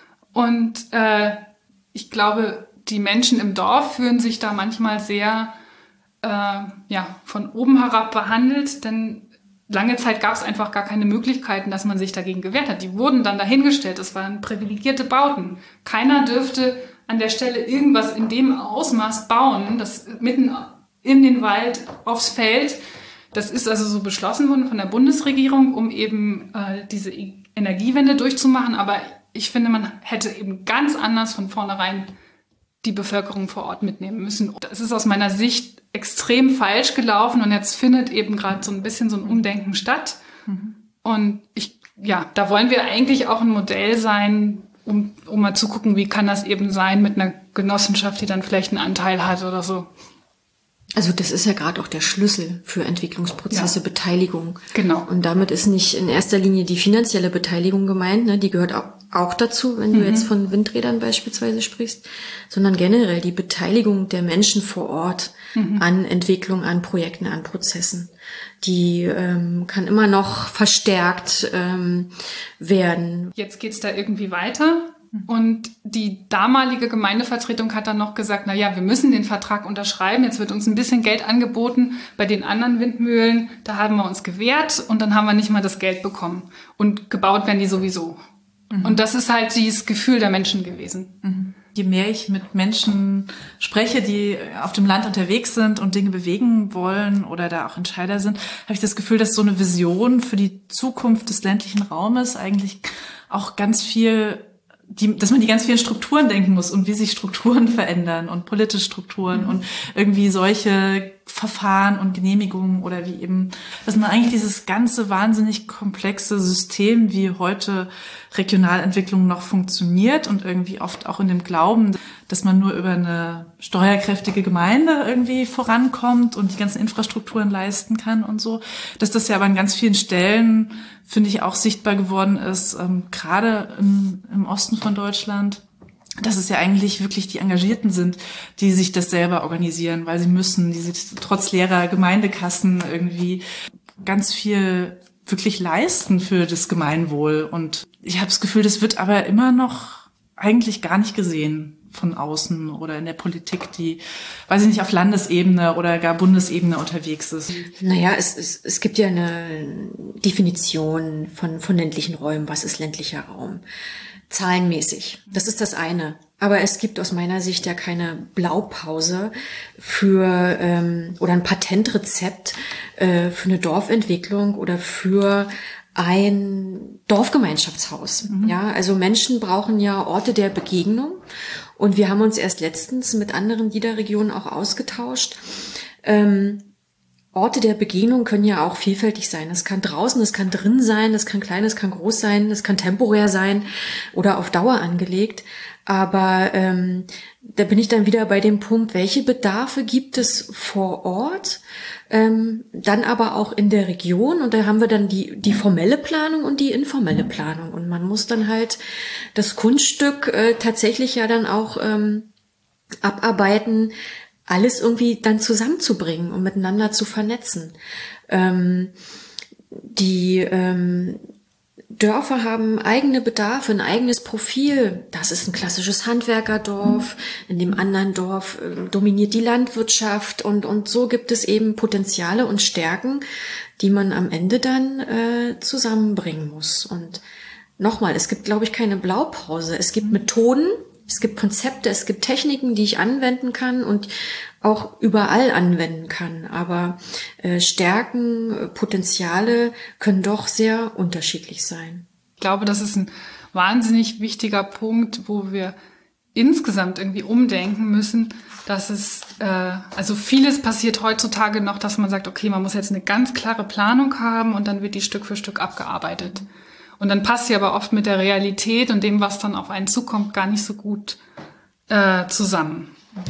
Und äh, ich glaube, die Menschen im Dorf fühlen sich da manchmal sehr äh, ja, von oben herab behandelt, denn lange Zeit gab es einfach gar keine Möglichkeiten, dass man sich dagegen gewehrt hat. Die wurden dann dahingestellt. Das waren privilegierte Bauten. Keiner dürfte an der Stelle irgendwas in dem Ausmaß bauen, das mitten in den Wald, aufs Feld. Das ist also so beschlossen worden von der Bundesregierung, um eben äh, diese Energiewende durchzumachen. Aber ich finde, man hätte eben ganz anders von vornherein die Bevölkerung vor Ort mitnehmen müssen. Das ist aus meiner Sicht extrem falsch gelaufen und jetzt findet eben gerade so ein bisschen so ein Umdenken statt. Mhm. Und ich, ja, da wollen wir eigentlich auch ein Modell sein, um, um mal zu gucken, wie kann das eben sein mit einer Genossenschaft, die dann vielleicht einen Anteil hat oder so. Also das ist ja gerade auch der Schlüssel für Entwicklungsprozesse, ja. Beteiligung. Genau. Und damit ist nicht in erster Linie die finanzielle Beteiligung gemeint, ne? Die gehört auch, auch dazu, wenn du mhm. jetzt von Windrädern beispielsweise sprichst, sondern generell die Beteiligung der Menschen vor Ort mhm. an Entwicklung, an Projekten, an Prozessen. Die ähm, kann immer noch verstärkt ähm, werden. Jetzt geht's da irgendwie weiter. Und die damalige Gemeindevertretung hat dann noch gesagt, na ja, wir müssen den Vertrag unterschreiben. Jetzt wird uns ein bisschen Geld angeboten. Bei den anderen Windmühlen, da haben wir uns gewehrt und dann haben wir nicht mal das Geld bekommen. Und gebaut werden die sowieso. Mhm. Und das ist halt dieses Gefühl der Menschen gewesen. Mhm. Je mehr ich mit Menschen spreche, die auf dem Land unterwegs sind und Dinge bewegen wollen oder da auch Entscheider sind, habe ich das Gefühl, dass so eine Vision für die Zukunft des ländlichen Raumes eigentlich auch ganz viel, die, dass man die ganz vielen Strukturen denken muss und wie sich Strukturen verändern und politische Strukturen mhm. und irgendwie solche Verfahren und Genehmigungen oder wie eben, dass man eigentlich dieses ganze wahnsinnig komplexe System, wie heute Regionalentwicklung noch funktioniert und irgendwie oft auch in dem Glauben, dass man nur über eine steuerkräftige Gemeinde irgendwie vorankommt und die ganzen Infrastrukturen leisten kann und so, dass das ja aber an ganz vielen Stellen, finde ich, auch sichtbar geworden ist, ähm, gerade im, im Osten von Deutschland, dass es ja eigentlich wirklich die Engagierten sind, die sich das selber organisieren, weil sie müssen, die sich trotz leerer Gemeindekassen irgendwie ganz viel wirklich leisten für das Gemeinwohl. Und ich habe das Gefühl, das wird aber immer noch eigentlich gar nicht gesehen von außen oder in der Politik, die, weiß ich nicht, auf Landesebene oder gar Bundesebene unterwegs ist. Naja, es, es, es gibt ja eine Definition von, von ländlichen Räumen. Was ist ländlicher Raum? Zahlenmäßig. Das ist das eine. Aber es gibt aus meiner Sicht ja keine Blaupause für ähm, oder ein Patentrezept äh, für eine Dorfentwicklung oder für ein Dorfgemeinschaftshaus. Mhm. Ja, also Menschen brauchen ja Orte der Begegnung. Und wir haben uns erst letztens mit anderen LIDA-Regionen auch ausgetauscht. Ähm, Orte der Begegnung können ja auch vielfältig sein. Das kann draußen, das kann drin sein, das kann klein, das kann groß sein, das kann temporär sein oder auf Dauer angelegt. Aber ähm, da bin ich dann wieder bei dem Punkt, welche Bedarfe gibt es vor Ort, ähm, dann aber auch in der Region. Und da haben wir dann die die formelle Planung und die informelle Planung. Und man muss dann halt das Kunststück äh, tatsächlich ja dann auch ähm, abarbeiten, alles irgendwie dann zusammenzubringen und miteinander zu vernetzen. Ähm, die ähm, Dörfer haben eigene Bedarfe, ein eigenes Profil. Das ist ein klassisches Handwerkerdorf. In dem anderen Dorf äh, dominiert die Landwirtschaft. Und, und so gibt es eben Potenziale und Stärken, die man am Ende dann äh, zusammenbringen muss. Und nochmal, es gibt, glaube ich, keine Blaupause. Es gibt Methoden, es gibt Konzepte, es gibt Techniken, die ich anwenden kann und auch überall anwenden kann. Aber äh, Stärken, äh, Potenziale können doch sehr unterschiedlich sein. Ich glaube, das ist ein wahnsinnig wichtiger Punkt, wo wir insgesamt irgendwie umdenken müssen, dass es, äh, also vieles passiert heutzutage noch, dass man sagt, okay, man muss jetzt eine ganz klare Planung haben und dann wird die Stück für Stück abgearbeitet. Und dann passt sie aber oft mit der Realität und dem, was dann auf einen zukommt, gar nicht so gut äh, zusammen.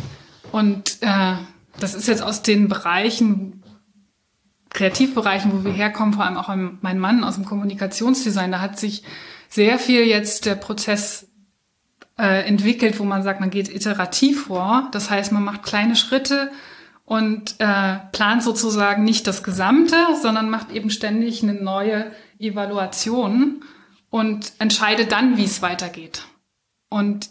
Und äh, das ist jetzt aus den Bereichen, Kreativbereichen, wo wir herkommen, vor allem auch mein Mann aus dem Kommunikationsdesign, da hat sich sehr viel jetzt der Prozess äh, entwickelt, wo man sagt, man geht iterativ vor. Das heißt, man macht kleine Schritte und äh, plant sozusagen nicht das Gesamte, sondern macht eben ständig eine neue Evaluation und entscheidet dann, wie es weitergeht. Und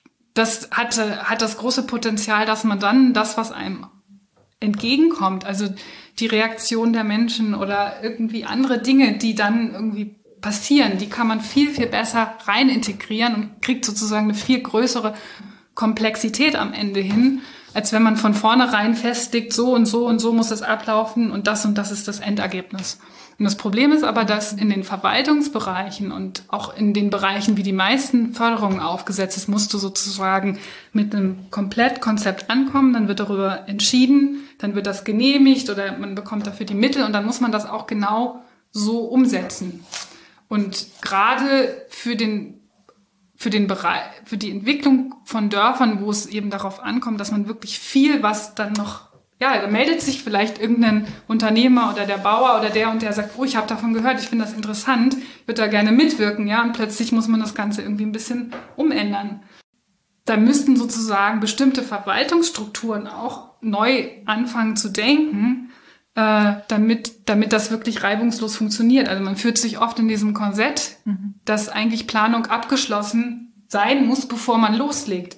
das hat, hat das große Potenzial, dass man dann das, was einem entgegenkommt, also die Reaktion der Menschen oder irgendwie andere Dinge, die dann irgendwie passieren, die kann man viel, viel besser rein integrieren und kriegt sozusagen eine viel größere Komplexität am Ende hin, als wenn man von vornherein festlegt, so und so und so muss es ablaufen und das und das ist das Endergebnis. Und das Problem ist aber, dass in den Verwaltungsbereichen und auch in den Bereichen, wie die meisten Förderungen aufgesetzt ist, musst du sozusagen mit einem Komplettkonzept ankommen, dann wird darüber entschieden, dann wird das genehmigt oder man bekommt dafür die Mittel und dann muss man das auch genau so umsetzen. Und gerade für den für den Bereich, für die Entwicklung von Dörfern, wo es eben darauf ankommt, dass man wirklich viel, was dann noch, ja, da meldet sich vielleicht irgendein Unternehmer oder der Bauer oder der und der sagt, oh, ich habe davon gehört, ich finde das interessant, ich würde da gerne mitwirken, ja, und plötzlich muss man das Ganze irgendwie ein bisschen umändern. Da müssten sozusagen bestimmte Verwaltungsstrukturen auch neu anfangen zu denken, äh, damit, damit das wirklich reibungslos funktioniert. Also man führt sich oft in diesem Korsett, mhm. dass eigentlich Planung abgeschlossen sein muss, bevor man loslegt.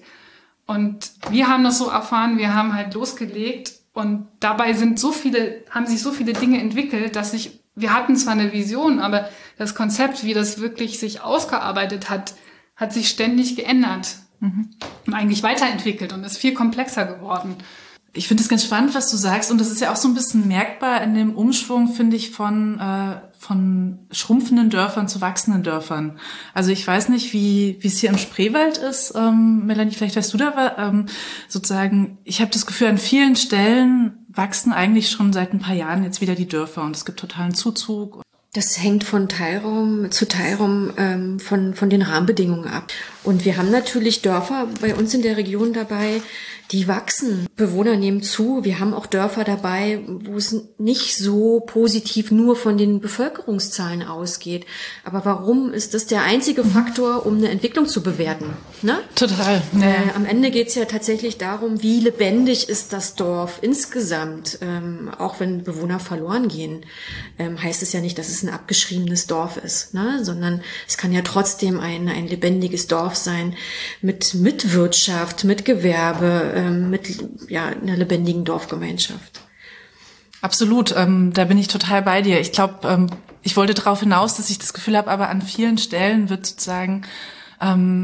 Und wir haben das so erfahren, wir haben halt losgelegt und dabei sind so viele, haben sich so viele Dinge entwickelt, dass ich, wir hatten zwar eine Vision, aber das Konzept, wie das wirklich sich ausgearbeitet hat, hat sich ständig geändert mhm. und eigentlich weiterentwickelt und ist viel komplexer geworden. Ich finde es ganz spannend, was du sagst. Und das ist ja auch so ein bisschen merkbar in dem Umschwung, finde ich, von äh, von schrumpfenden Dörfern zu wachsenden Dörfern. Also ich weiß nicht, wie wie es hier im Spreewald ist. Ähm, Melanie, vielleicht weißt du da ähm, sozusagen, ich habe das Gefühl, an vielen Stellen wachsen eigentlich schon seit ein paar Jahren jetzt wieder die Dörfer. Und es gibt totalen Zuzug. Das hängt von Teilraum zu Teilraum ähm, von von den Rahmenbedingungen ab. Und wir haben natürlich Dörfer bei uns in der Region dabei, die wachsen. Bewohner nehmen zu. Wir haben auch Dörfer dabei, wo es nicht so positiv nur von den Bevölkerungszahlen ausgeht. Aber warum ist das der einzige Faktor, um eine Entwicklung zu bewerten? Ne? Total. Ja. Äh, am Ende geht es ja tatsächlich darum, wie lebendig ist das Dorf insgesamt. Ähm, auch wenn Bewohner verloren gehen, ähm, heißt es ja nicht, dass es ein abgeschriebenes Dorf ist, ne? Sondern es kann ja trotzdem ein, ein lebendiges Dorf sein mit, mit Wirtschaft, mit Gewerbe, mit ja einer lebendigen Dorfgemeinschaft. Absolut, ähm, da bin ich total bei dir. Ich glaube, ähm, ich wollte darauf hinaus, dass ich das Gefühl habe, aber an vielen Stellen wird sozusagen ähm,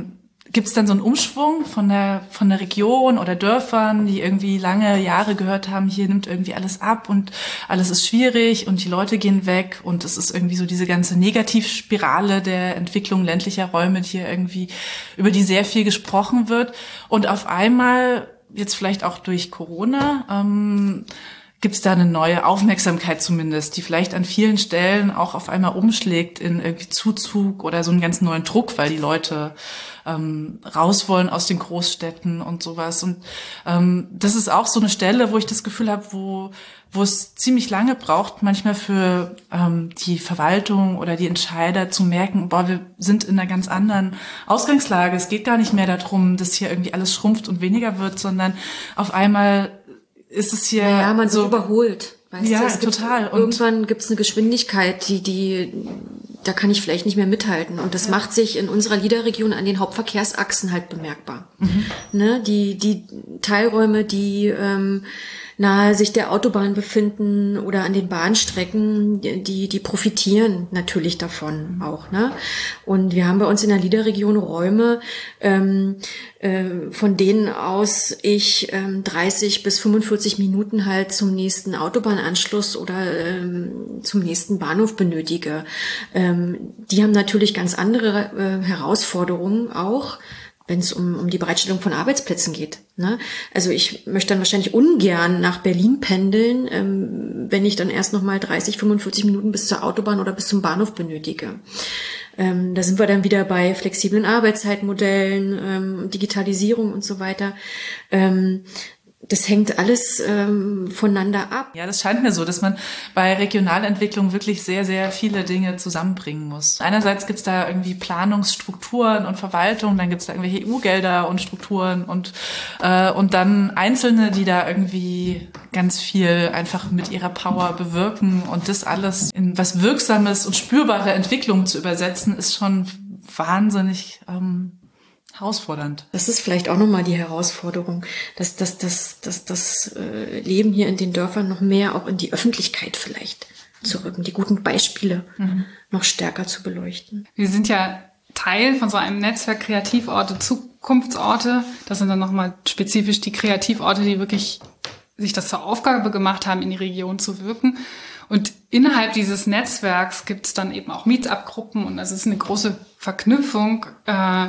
gibt es dann so einen Umschwung von der von der Region oder Dörfern, die irgendwie lange Jahre gehört haben, hier nimmt irgendwie alles ab und alles ist schwierig und die Leute gehen weg und es ist irgendwie so diese ganze Negativspirale der Entwicklung ländlicher Räume, die hier irgendwie, über die sehr viel gesprochen wird. Und auf einmal, jetzt vielleicht auch durch Corona, ähm, gibt es da eine neue Aufmerksamkeit zumindest, die vielleicht an vielen Stellen auch auf einmal umschlägt in irgendwie Zuzug oder so einen ganz neuen Druck, weil die Leute ähm, raus wollen aus den Großstädten und sowas. Und ähm, das ist auch so eine Stelle, wo ich das Gefühl habe, wo wo es ziemlich lange braucht, manchmal für ähm, die Verwaltung oder die Entscheider zu merken, boah, wir sind in einer ganz anderen Ausgangslage. Es geht gar nicht mehr darum, dass hier irgendwie alles schrumpft und weniger wird, sondern auf einmal ist es hier ja, man so wird überholt. Weißt ja, du, es gibt, total. Und irgendwann gibt es eine Geschwindigkeit, die, die, da kann ich vielleicht nicht mehr mithalten. Und das ja. macht sich in unserer Liederregion an den Hauptverkehrsachsen halt bemerkbar. Mhm. Ne, die, die Teilräume, die ähm, nahe sich der Autobahn befinden oder an den Bahnstrecken, die, die profitieren natürlich davon auch, ne? Und wir haben bei uns in der Liederregion Räume, ähm, äh, von denen aus ich ähm, dreißig bis fünfundvierzig Minuten halt zum nächsten Autobahnanschluss oder ähm, zum nächsten Bahnhof benötige. Ähm, die haben natürlich ganz andere äh, Herausforderungen auch, wenn es um, um die Bereitstellung von Arbeitsplätzen geht. Ne? Also ich möchte dann wahrscheinlich ungern nach Berlin pendeln, ähm, wenn ich dann erst nochmal dreißig, fünfundvierzig Minuten bis zur Autobahn oder bis zum Bahnhof benötige. Ähm, da sind wir dann wieder bei flexiblen Arbeitszeitmodellen, ähm, Digitalisierung und so weiter. Ähm, Das hängt alles ähm, voneinander ab. Ja, das scheint mir so, dass man bei Regionalentwicklung wirklich sehr, sehr viele Dinge zusammenbringen muss. Einerseits gibt's da irgendwie Planungsstrukturen und Verwaltung, dann gibt's da irgendwelche E U-Gelder und Strukturen und äh, und dann Einzelne, die da irgendwie ganz viel einfach mit ihrer Power bewirken. Und das alles in was Wirksames und spürbare Entwicklung zu übersetzen, ist schon wahnsinnig ähm, herausfordernd. Das ist vielleicht auch nochmal die Herausforderung, dass das das das das äh, Leben hier in den Dörfern noch mehr auch in die Öffentlichkeit vielleicht zu rücken, die guten Beispiele mhm. noch stärker zu beleuchten. Wir sind ja Teil von so einem Netzwerk Kreativorte, Zukunftsorte. Das sind dann nochmal spezifisch die Kreativorte, die wirklich sich das zur Aufgabe gemacht haben, in die Region zu wirken. Und innerhalb dieses Netzwerks gibt es dann eben auch Meetup-Gruppen und das ist eine große Verknüpfung äh,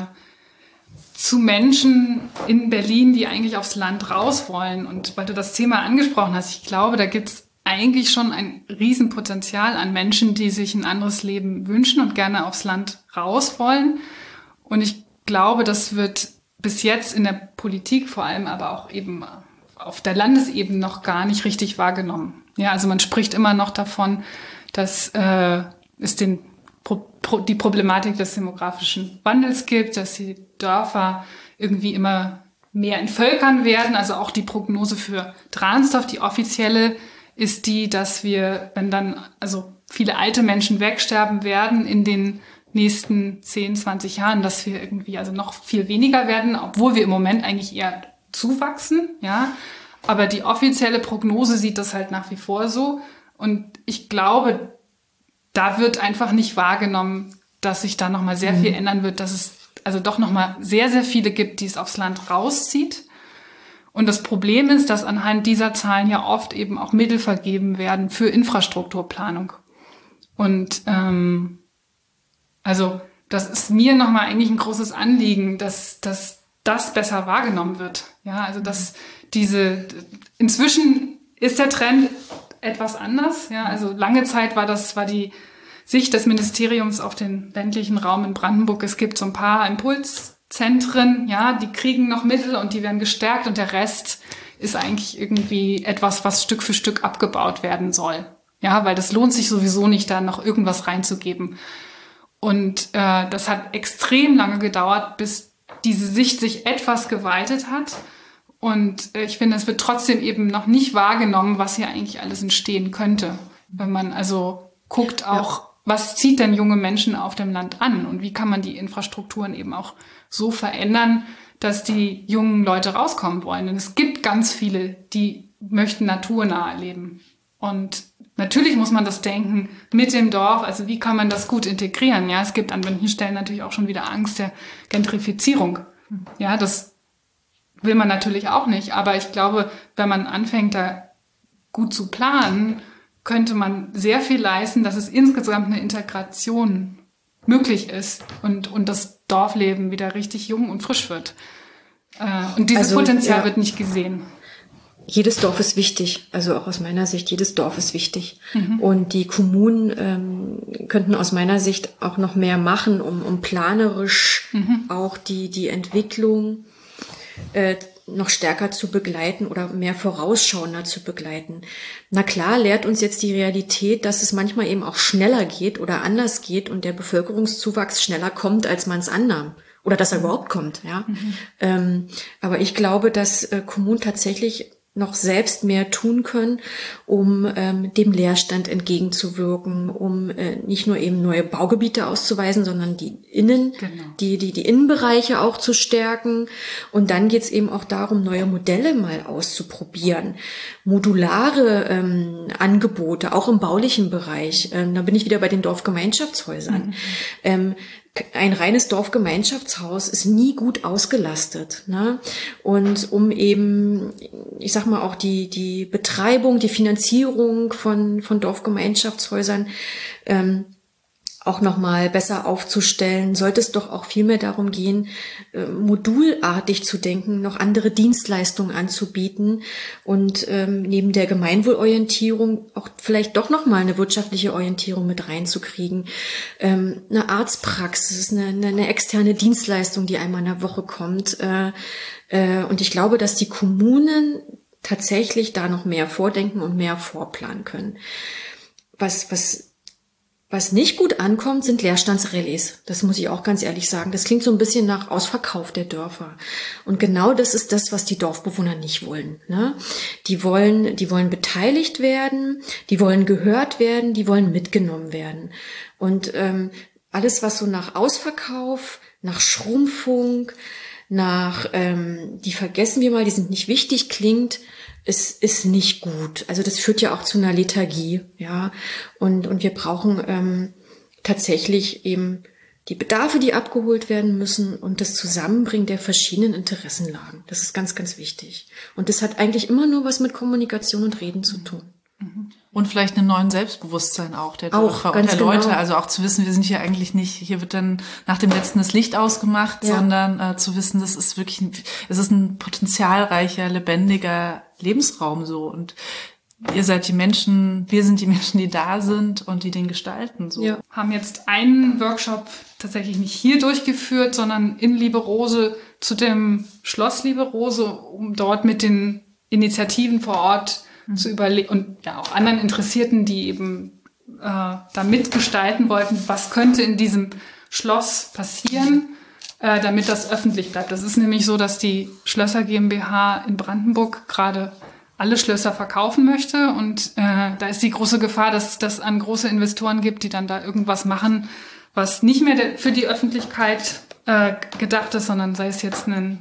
zu Menschen in Berlin, die eigentlich aufs Land raus wollen. Und weil du das Thema angesprochen hast, ich glaube, da gibt es eigentlich schon ein Riesenpotenzial an Menschen, die sich ein anderes Leben wünschen und gerne aufs Land raus wollen. Und ich glaube, das wird bis jetzt in der Politik vor allem, aber auch eben auf der Landesebene noch gar nicht richtig wahrgenommen. Ja, also man spricht immer noch davon, dass äh, es den die Problematik des demografischen Wandels gibt, dass die Dörfer irgendwie immer mehr entvölkern werden. Also auch die Prognose für Dransdorf, die offizielle, ist die, dass wir, wenn dann also viele alte Menschen wegsterben werden in den nächsten zehn, zwanzig Jahren, dass wir irgendwie also noch viel weniger werden, obwohl wir im Moment eigentlich eher zuwachsen, ja. Aber die offizielle Prognose sieht das halt nach wie vor so. Und ich glaube, da wird einfach nicht wahrgenommen, dass sich da nochmal sehr viel ändern wird, dass es also doch nochmal sehr, sehr viele gibt, die es aufs Land rauszieht. Und das Problem ist, dass anhand dieser Zahlen ja oft eben auch Mittel vergeben werden für Infrastrukturplanung. Und ähm, also das ist mir nochmal eigentlich ein großes Anliegen, dass, dass das besser wahrgenommen wird. Ja, also dass diese, inzwischen ist der Trend etwas anders. Ja, also lange Zeit war das, war die Sicht des Ministeriums auf den ländlichen Raum in Brandenburg. Es gibt so ein paar Impulszentren, ja, die kriegen noch Mittel und die werden gestärkt und der Rest ist eigentlich irgendwie etwas, was Stück für Stück abgebaut werden soll. Ja, weil das lohnt sich sowieso nicht, da noch irgendwas reinzugeben. Und äh, das hat extrem lange gedauert, bis diese Sicht sich etwas geweitet hat. Und äh, ich finde, es wird trotzdem eben noch nicht wahrgenommen, was hier eigentlich alles entstehen könnte. Wenn man also guckt auch, ja, was zieht denn junge Menschen auf dem Land an? Und wie kann man die Infrastrukturen eben auch so verändern, dass die jungen Leute rauskommen wollen? Und es gibt ganz viele, die möchten naturnah leben. Und natürlich muss man das denken mit dem Dorf, also wie kann man das gut integrieren? Ja, es gibt an manchen Stellen natürlich auch schon wieder Angst der Gentrifizierung. Ja, das will man natürlich auch nicht, aber ich glaube, wenn man anfängt, da gut zu planen, könnte man sehr viel leisten, dass es insgesamt eine Integration möglich ist und, und das Dorfleben wieder richtig jung und frisch wird. Und dieses also, Potenzial ja. wird nicht gesehen. Jedes Dorf ist wichtig, also auch aus meiner Sicht, jedes Dorf ist wichtig. Mhm. Und die Kommunen ähm, könnten aus meiner Sicht auch noch mehr machen, um, um planerisch mhm. auch die, die Entwicklung äh, noch stärker zu begleiten oder mehr vorausschauender zu begleiten. Na klar, lehrt uns jetzt die Realität, dass es manchmal eben auch schneller geht oder anders geht und der Bevölkerungszuwachs schneller kommt, als man es annahm. Oder dass er überhaupt kommt, ja. Mhm. Ähm, aber ich glaube, dass äh, Kommunen tatsächlich noch selbst mehr tun können, um ähm, dem Leerstand entgegenzuwirken, um äh, nicht nur eben neue Baugebiete auszuweisen, sondern die Innen, genau. die, die, die Innenbereiche auch zu stärken. Und dann geht's eben auch darum, neue Modelle mal auszuprobieren. Modulare ähm, Angebote, auch im baulichen Bereich. Ähm, da bin ich wieder bei den Dorfgemeinschaftshäusern. Mhm. Ähm, Ein reines Dorfgemeinschaftshaus ist nie gut ausgelastet, ne? Und um eben, ich sag mal auch die die Betreibung, die Finanzierung von von Dorfgemeinschaftshäusern ähm, auch noch mal besser aufzustellen, sollte es doch auch viel mehr darum gehen, äh, modulartig zu denken, noch andere Dienstleistungen anzubieten und ähm, neben der Gemeinwohlorientierung auch vielleicht doch noch mal eine wirtschaftliche Orientierung mit reinzukriegen. Ähm, eine Arztpraxis, eine, eine, eine externe Dienstleistung, die einmal in der Woche kommt. Äh, äh, und ich glaube, dass die Kommunen tatsächlich da noch mehr vordenken und mehr vorplanen können. Was, was Was nicht gut ankommt, sind Leerstandsrelais. Das muss ich auch ganz ehrlich sagen. Das klingt so ein bisschen nach Ausverkauf der Dörfer. Und genau das ist das, was die Dorfbewohner nicht wollen, ne? Die wollen, die wollen beteiligt werden, die wollen gehört werden, die wollen mitgenommen werden. Und ähm, alles, was so nach Ausverkauf, nach Schrumpfung, nach, ähm, die vergessen wir mal, die sind nicht wichtig, klingt, ist, ist nicht gut. Also das führt ja auch zu einer Lethargie, ja. Und, und wir brauchen ähm, tatsächlich eben die Bedarfe, die abgeholt werden müssen und das Zusammenbringen der verschiedenen Interessenlagen. Das ist ganz, ganz wichtig. Und das hat eigentlich immer nur was mit Kommunikation und Reden zu tun. Und vielleicht einen neuen Selbstbewusstsein auch der Dörfer und der Leute. Genau. Also auch zu wissen, wir sind hier eigentlich nicht, hier wird dann nach dem letzten das Licht ausgemacht, ja. sondern äh, zu wissen, das ist wirklich, ein, es ist ein potenzialreicher, lebendiger Lebensraum so. Und ihr seid die Menschen, wir sind die Menschen, die da sind und die den gestalten. So. Wir haben jetzt einen Workshop tatsächlich nicht hier durchgeführt, sondern in Lieberose zu dem Schloss Lieberose, um dort mit den Initiativen vor Ort zu überlegen und ja auch anderen Interessierten, die eben äh, da mitgestalten wollten, was könnte in diesem Schloss passieren, äh, damit das öffentlich bleibt. Das ist nämlich so, dass die Schlösser GmbH in Brandenburg gerade alle Schlösser verkaufen möchte und äh, da ist die große Gefahr, dass es das an große Investoren gibt, die dann da irgendwas machen, was nicht mehr de- für die Öffentlichkeit äh, gedacht ist, sondern sei es jetzt ein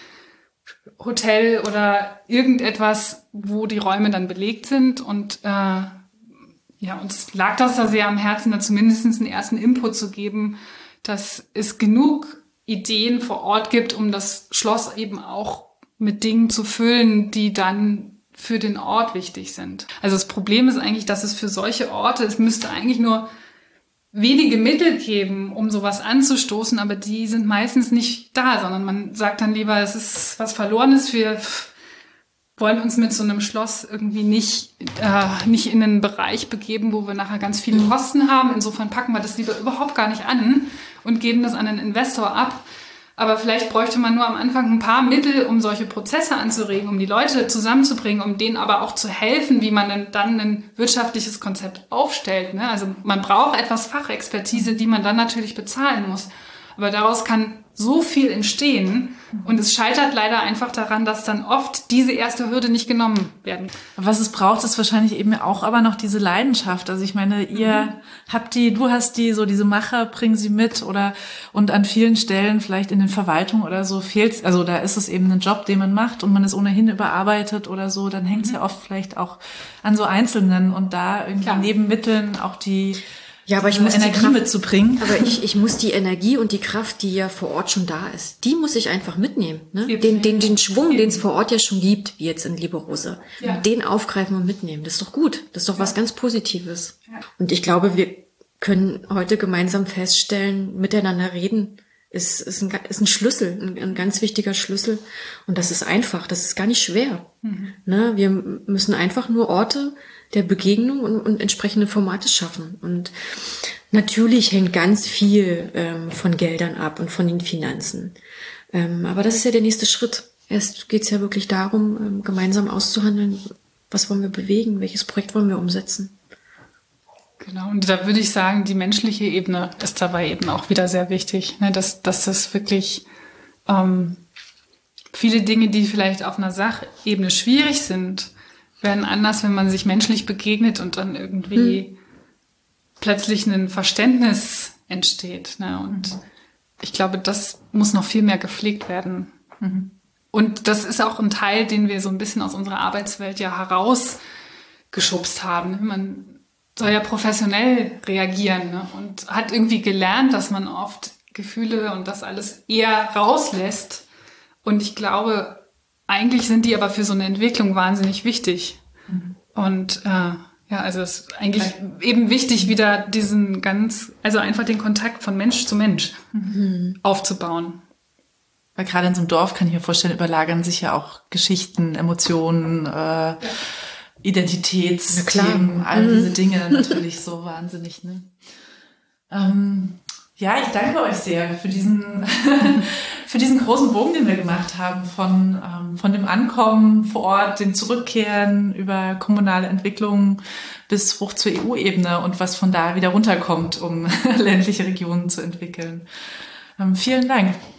Hotel oder irgendetwas, wo die Räume dann belegt sind. Und äh, ja, uns lag das da sehr am Herzen, da zumindest einen ersten Input zu geben, dass es genug Ideen vor Ort gibt, um das Schloss eben auch mit Dingen zu füllen, die dann für den Ort wichtig sind. Also das Problem ist eigentlich, dass es für solche Orte, es müsste eigentlich nur wenige Mittel geben, um sowas anzustoßen, aber die sind meistens nicht da, sondern man sagt dann lieber, es ist was Verlorenes, wir wollen uns mit so einem Schloss irgendwie nicht äh, nicht in einen Bereich begeben, wo wir nachher ganz viele Kosten haben. Insofern packen wir das lieber überhaupt gar nicht an und geben das an einen Investor ab. Aber vielleicht bräuchte man nur am Anfang ein paar Mittel, um solche Prozesse anzuregen, um die Leute zusammenzubringen, um denen aber auch zu helfen, wie man dann ein wirtschaftliches Konzept aufstellt. Ne? Also man braucht etwas Fachexpertise, die man dann natürlich bezahlen muss. Aber daraus kann so viel entstehen. Und es scheitert leider einfach daran, dass dann oft diese erste Hürde nicht genommen werden. Was es braucht, ist wahrscheinlich eben auch aber noch diese Leidenschaft. Also ich meine, ihr mhm. habt die, du hast die, so diese Macher, bringen sie mit oder, und an vielen Stellen vielleicht in den Verwaltungen oder so fehlt's, also da ist es eben ein Job, den man macht und man ist ohnehin überarbeitet oder so, dann hängt es mhm. ja oft vielleicht auch an so Einzelnen und da irgendwie Klar. neben Mitteln auch die, Ja, aber ich muss Energie die Kraft, mitzubringen. Aber ich, ich muss die Energie und die Kraft, die ja vor Ort schon da ist, die muss ich einfach mitnehmen. Ne? Den, den, den Schwung, den es vor Ort ja schon gibt, wie jetzt in Liberose, ja. den aufgreifen und mitnehmen. Das ist doch gut. Das ist doch ja. was ganz Positives. Ja. Und ich glaube, wir können heute gemeinsam feststellen, miteinander reden, ist, ist, ein, ist ein Schlüssel, ein, ein ganz wichtiger Schlüssel. Und das ist einfach, das ist gar nicht schwer. Mhm. Ne? Wir müssen einfach nur Orte der Begegnung und, und entsprechende Formate schaffen. Und natürlich hängt ganz viel ähm, von Geldern ab und von den Finanzen. Ähm, aber das ist ja der nächste Schritt. Erst geht's ja wirklich darum, ähm, gemeinsam auszuhandeln, was wollen wir bewegen, welches Projekt wollen wir umsetzen. Genau, und da würde ich sagen, die menschliche Ebene ist dabei eben auch wieder sehr wichtig, ne? dass, dass das wirklich ähm, viele Dinge, die vielleicht auf einer Sachebene schwierig sind, werden anders, wenn man sich menschlich begegnet und dann irgendwie hm. plötzlich ein Verständnis entsteht. Ne? Und ich glaube, das muss noch viel mehr gepflegt werden. Mhm. Und das ist auch ein Teil, den wir so ein bisschen aus unserer Arbeitswelt ja herausgeschubst haben. Man soll ja professionell reagieren, ne? Und hat irgendwie gelernt, dass man oft Gefühle und das alles eher rauslässt. Und ich glaube, eigentlich sind die aber für so eine Entwicklung wahnsinnig wichtig. Mhm. Und äh, ja, also es ist eigentlich Vielleicht. eben wichtig, wieder diesen ganz, also einfach den Kontakt von Mensch zu Mensch mhm. aufzubauen. Weil gerade in so einem Dorf, kann ich mir vorstellen, überlagern sich ja auch Geschichten, Emotionen, äh, ja. Identitätsthemen, all mhm. diese Dinge natürlich so wahnsinnig. Ne? Ähm, Ja, ich danke euch sehr für diesen, für diesen großen Bogen, den wir gemacht haben, von, ähm, von dem Ankommen vor Ort, dem Zurückkehren über kommunale Entwicklung bis hoch zur E U-Ebene und was von da wieder runterkommt, um ländliche Regionen zu entwickeln. Ähm, vielen Dank.